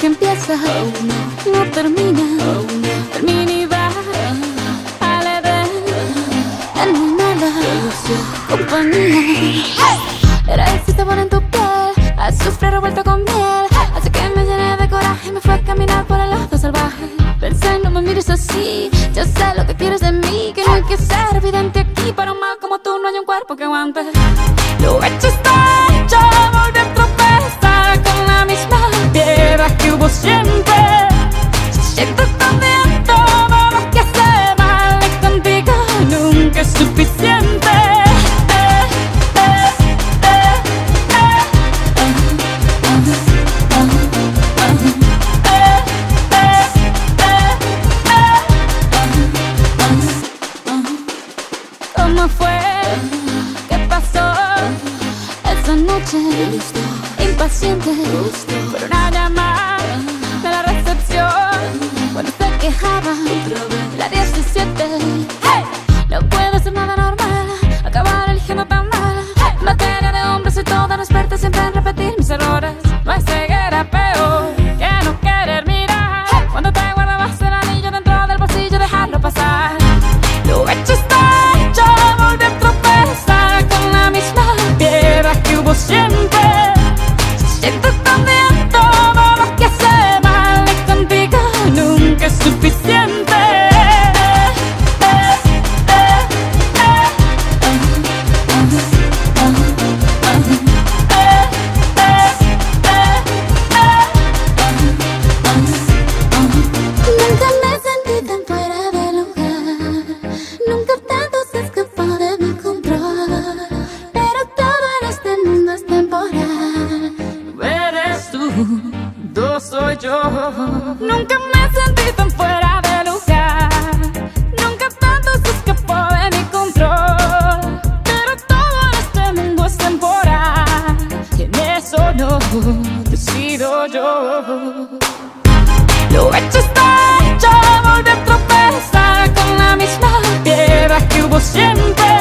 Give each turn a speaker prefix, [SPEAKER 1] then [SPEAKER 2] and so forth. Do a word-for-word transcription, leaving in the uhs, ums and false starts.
[SPEAKER 1] que empieza, no termina, termina y va al Edén. En mi nada, compañía. Era ese sabor en tu piel, azufre revuelto con miel. Así que me llené de coraje y me fue a caminar por el lado salvaje. Pensé, no me mires así, ya sé lo que quieres de mí. Que no hay que ser evidente aquí, para un mal como tú no hay un cuerpo que aguante. Lo hecho está hecho, volví a tropezar con la misma piedra que hubo siempre. Siento tan viento, vamos que hace mal y contigo nunca es suficiente. ¿Cómo fue? ¿Qué pasó esa noche? Impaciente por una llamada de la recepción cuando se quejaba la diecisiete. Hey, no puedo ser nada normal, acabar eligiendo tan mal. En materia de hombres soy toda experta siempre en repetir mis errores. No hay ceguera peor que no querer mirar. Cuando te guardabas el anillo dentro del bolsillo, dejarlo pasar. Lo hecho está hecho, volví a tropezar con la misma piedra que hubo siempre. Siento tan viento, vamos que hace mal y contigo nunca es suficiente. Nunca me sentí tan fuera de lugar, nunca tanto se escapó de mi control. Pero todo en este mundo es temporal. Eres tú, yo soy yo. Nunca me sentí tan fuera de lugar, nunca tanto se escapó de mi control. Pero todo en este mundo es temporal, y en eso no decido yo. Lo hecho está hecho, volví a tropezar con la misma piedra que hubo siempre.